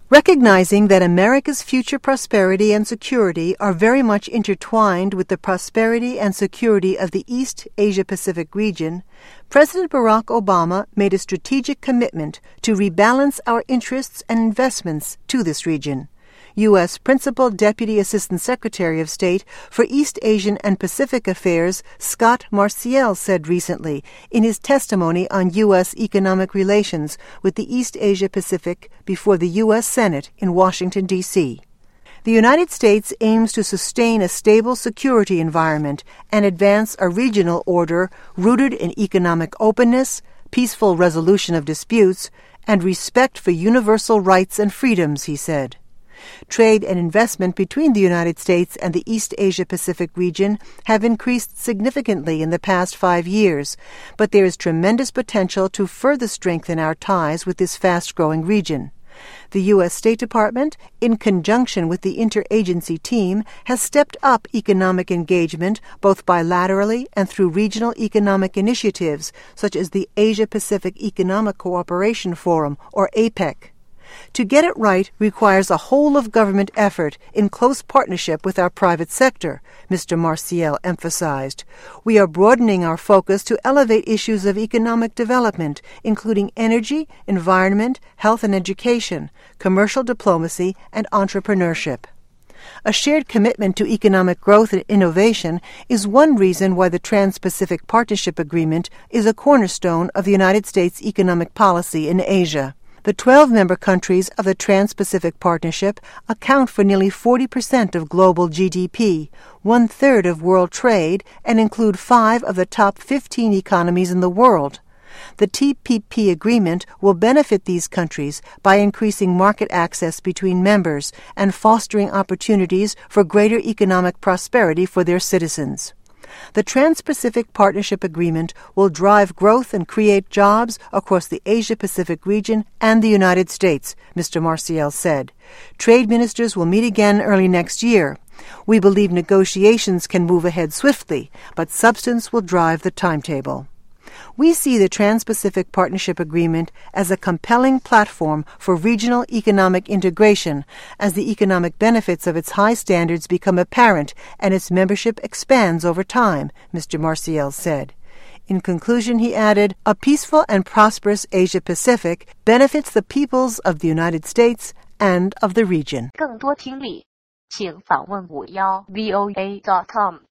Recognizing that America's future prosperity and security are very much intertwined with the prosperity and security of the East Asia-Pacific region, President Barack Obama made a strategic commitment to rebalance our interests and investments to this region. U.S. Principal Deputy Assistant Secretary of State for East Asian and Pacific Affairs Scott Marciel said recently in his testimony on U.S. economic relations with the East Asia-Pacific before the U.S. Senate in Washington, D.C. The United States aims to sustain a stable security environment and advance a regional order rooted in economic openness, peaceful resolution of disputes, and respect for universal rights and freedoms, he said. Trade and investment between the United States and the East Asia-Pacific region have increased significantly in the past 5 years, but there is tremendous potential to further strengthen our ties with this fast-growing region. The U.S. State Department, in conjunction with the interagency team, has stepped up economic engagement both bilaterally and through regional economic initiatives such as the Asia-Pacific Economic Cooperation Forum, or APEC. To get it right requires a whole-of-government effort in close partnership with our private sector, Mr. Marciel emphasized. We are broadening our focus to elevate issues of economic development, including energy, environment, health and education, commercial diplomacy, and entrepreneurship. A shared commitment to economic growth and innovation is one reason why the Trans-Pacific Partnership Agreement is a cornerstone of the United States economic policy in Asia. The 12 member countries of the Trans-Pacific Partnership account for nearly 40% of global GDP, 1/3 of world trade, and include 5 of the top 15 economies in the world. The TPP agreement will benefit these countries by increasing market access between members and fostering opportunities for greater economic prosperity for their citizens. The Trans-Pacific Partnership Agreement will drive growth and create jobs across the Asia-Pacific region and the United States, Mr. Marciel said. Trade ministers will meet again early next year. We believe negotiations can move ahead swiftly, but substance will drive the timetable. We see the Trans-Pacific Partnership Agreement as a compelling platform for regional economic integration as the economic benefits of its high standards become apparent and its membership expands over time, Mr. Marciel said. In conclusion, he added, a peaceful and prosperous Asia-Pacific benefits the peoples of the United States and of the region. 更多听力，请访问51voa.com。